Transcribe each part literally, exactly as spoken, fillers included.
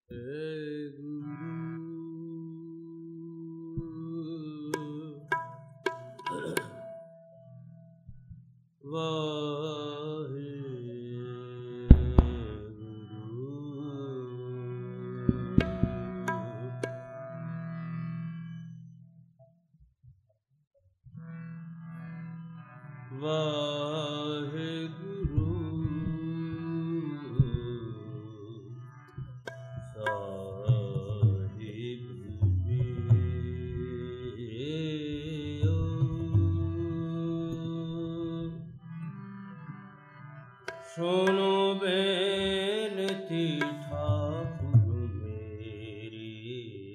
सुनो बेनती ठाकुर मेरी,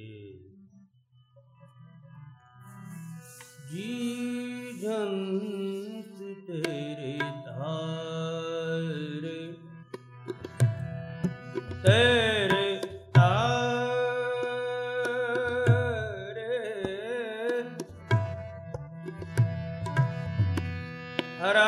जी जंत तेरे तारे, तेरे तारे हरा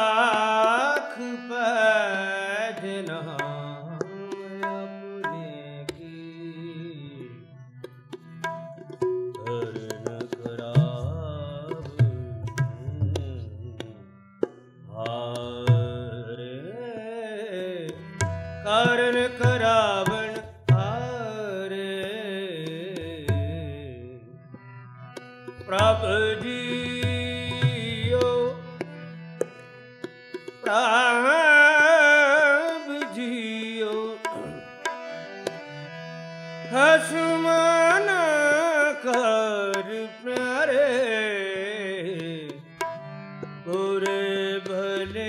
कारण करावन हारे, प्रभु जियो प्रभु जियो हसमान कर प्यारे, पूरे भले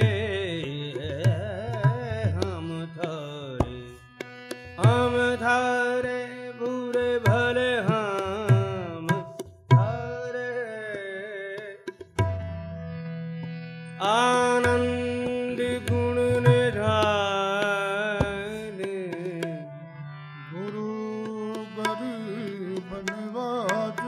हम थारे, बुरे भले हम थारे, आनंद गुण निधान, गुरु गरीब निवाज,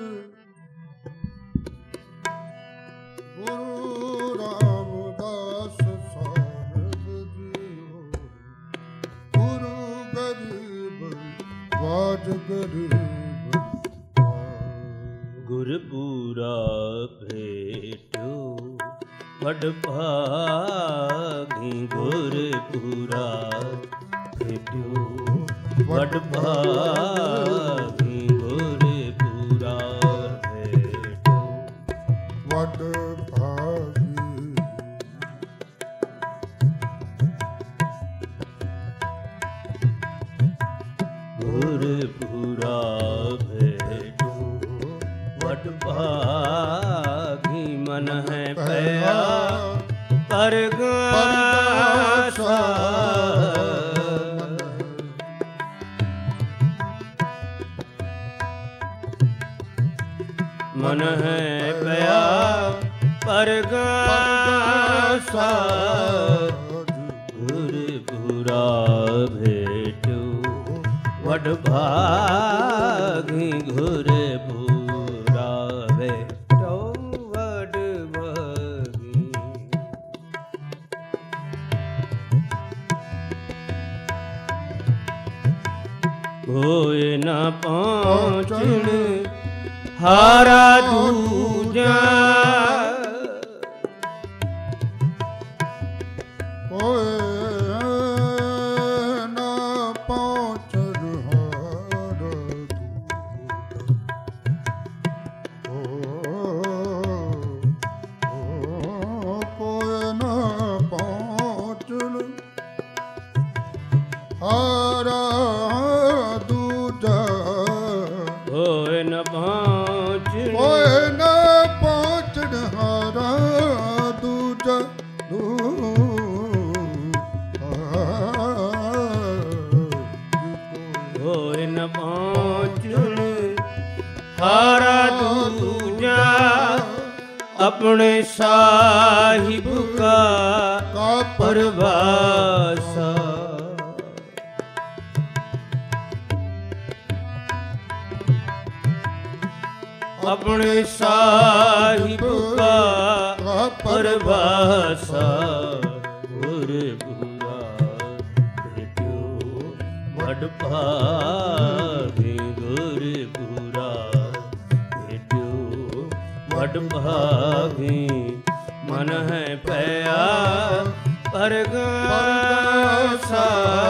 गुरु रामदास साहेब जियो, गुरु गरीब वाज गरीब, गुरपुरा भेटो वड भागी, गुरपुरा भेटो वड भागी, गुरपुरा भेटो वड भागी, गुरपुरा भेटो वड भागी, मन है पया परगासा, मन है पया परगासा, गुरपुरा भेटो वड भागी, गुरपुरा भेटो वड भागी। कोई न पहुँचन हारा दूजा, कोई न पहुँचन हारा दूजा, कोई न पहुँचन हारा दूजा, कोई न पहुँच कोई न पहुँचन हारा दूजा, कोई न पहुँचन हारा दूजा, अपने साहिब का का परवासा, अपने साहिब का परवासा, गुरपुरा भेटो वड वड भागी गुर पूरा भेटो वड भागी मन है पया परगासा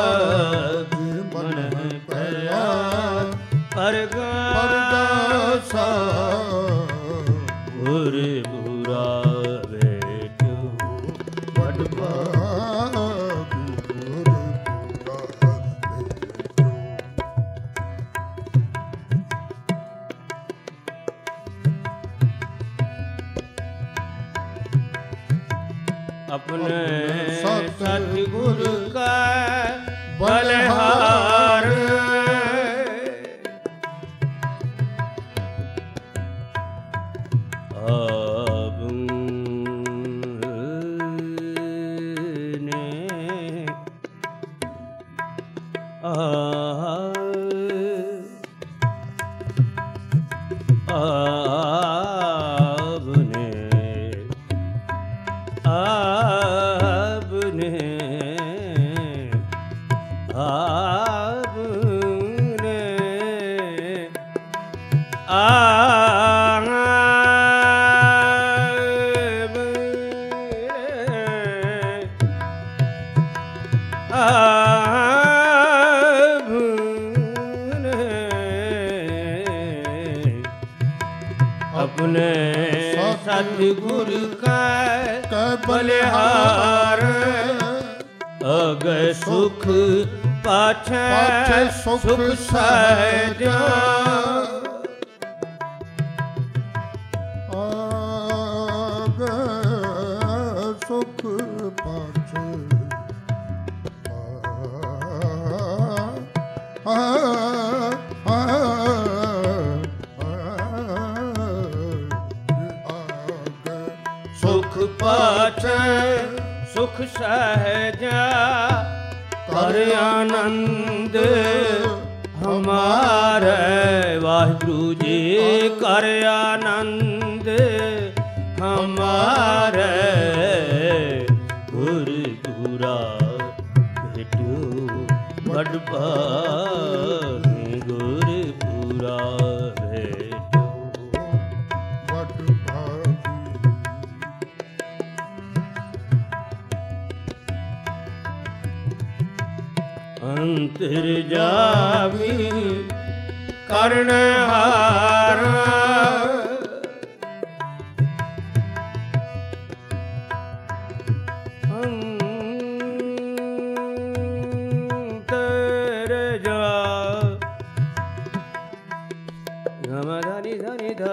मन है पया परगासा गुर पूरा भेटो वड भागी अपने सतगुरु का बलहार अब ने आपने आपने आपने अपने सतगुरु का बलिहार अग सुख पाछे सुख सहजा आग सुख पाछे आ आ सुख पाछे सुख सहजा कर आनंद हमारे वाहिगुरु जी कर आनंद हमारे गुरु पूरा भेटो वड भागी गुरु पूरा भेटो वड भागी अंतर्जामी कर्णहारा अंतर्जा गमधानी धनी ध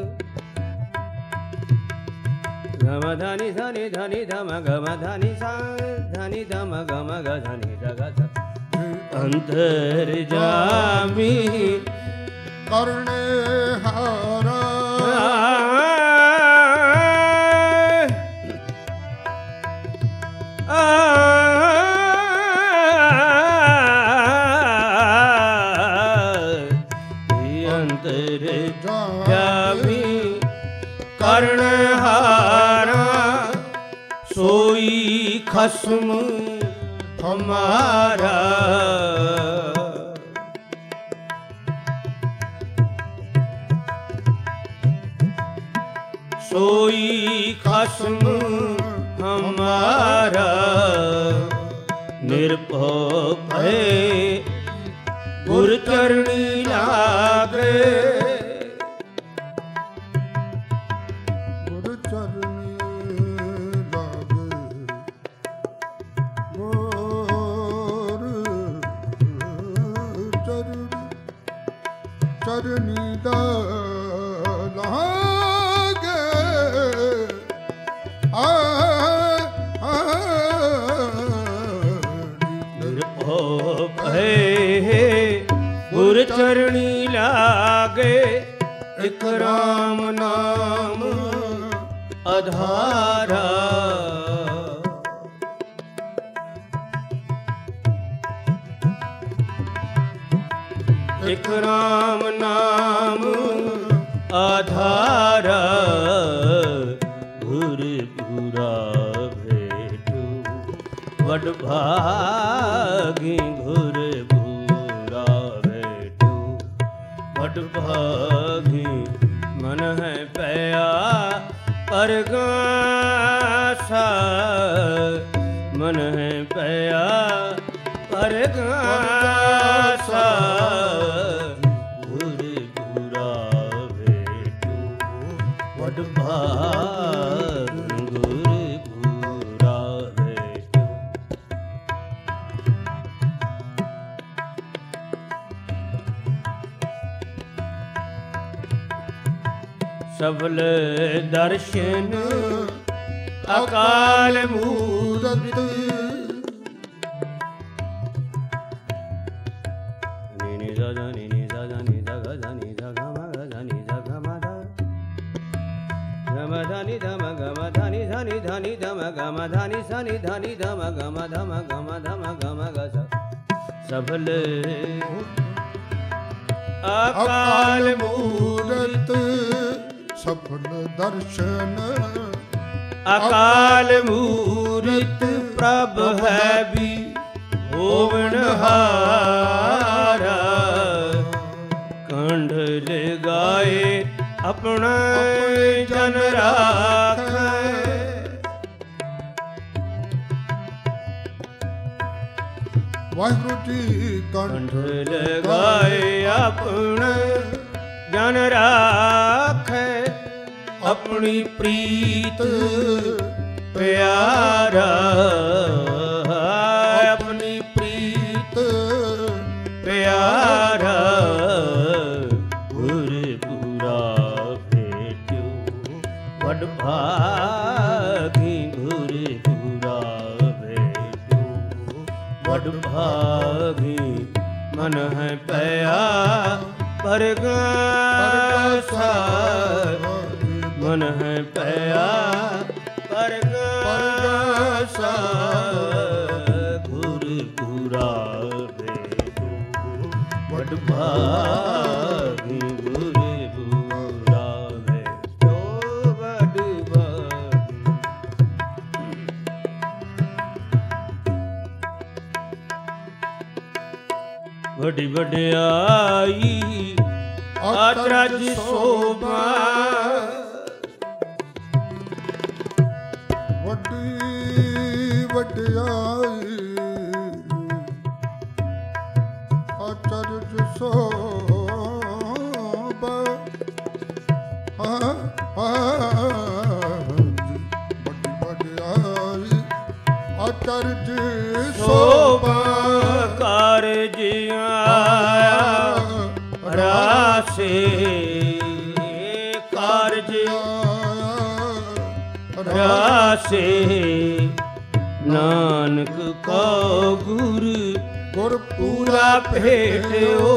गमधानी धनी धनी धम गमधानी सा धनी धम गम गधनी धग अंतर्जामी कर्णहारा अंतर्जामी कर्णहारा सोई खस्म हमारा सोई खस्म हमारा निर्भय भय गुर चरणी लागे गुरु चरणी लागे गुरु चरणी चरणी लागे आ आ निर्भय गुर चरणी लागे एक राम नाम आधारा एक राम नाम आधारा गुर पूरा भेटो वड भागी गुर पूरा वड भागी मन है पया परगासा मन है पया परगासा गुर गुरा भेटू वड भाग गुर गुरा भेटू। सबल दर्शन अकाल मूरत नी नी सा सा नी नी सा सा नी सा गा सा नी सा गा मा गा सा नी सा गा मा धा गा मा धा नी धा मा गा मा धा नी धा नी धा नी धा मा गा मा धा नी सा नी धा नी धा मा गा मा धा मा गा मा धा मा गा मा गा सा। सबल अकाल मूरत सफल दर्शन अकाल मूरत प्रभ है भी होवनहारा कंठ लगाए अपना जन राखै। वाहिगुरु जी कंठ लगाए अपना जन राखै अपनी प्रीत प्यारा अपनी प्रीत प्यारा गुर पूरा भेटू वड भागी गुर पूरा भेटू वड भागी मन है पया परगासा मन है पया परगासा गुर पूरा भेटू वड भागी गुर पूरा भेटू वड भागी। वडी वडियाई अचरज शोभा वड्डी वड्डियाई अचरज शोभा हाँ वड्डी वड्डियाई अचरज शोभा कारज आया रासे कारज रासे नानक को गुर गुर पूरा भेटो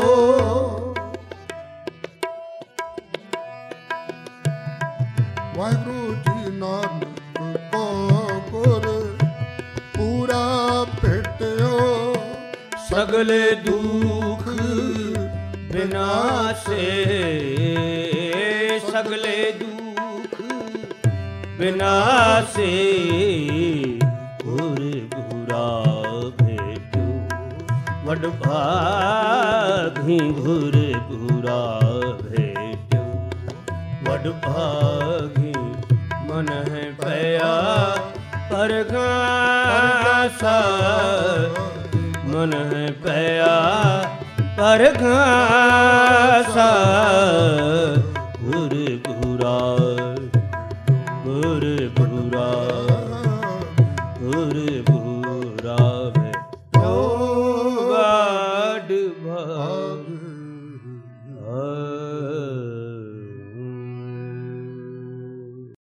वाहिगुरु जी नानक को गुर पूरा भेटो सगले दुख विनाशे सगले दुख विनाशे गुर गुरा भेटू वड भागी गुर गुरा भेटू वड भागी मन है पया परगासा मन है पया परगासा गुर पूरा गुर पूरा गुर पूरा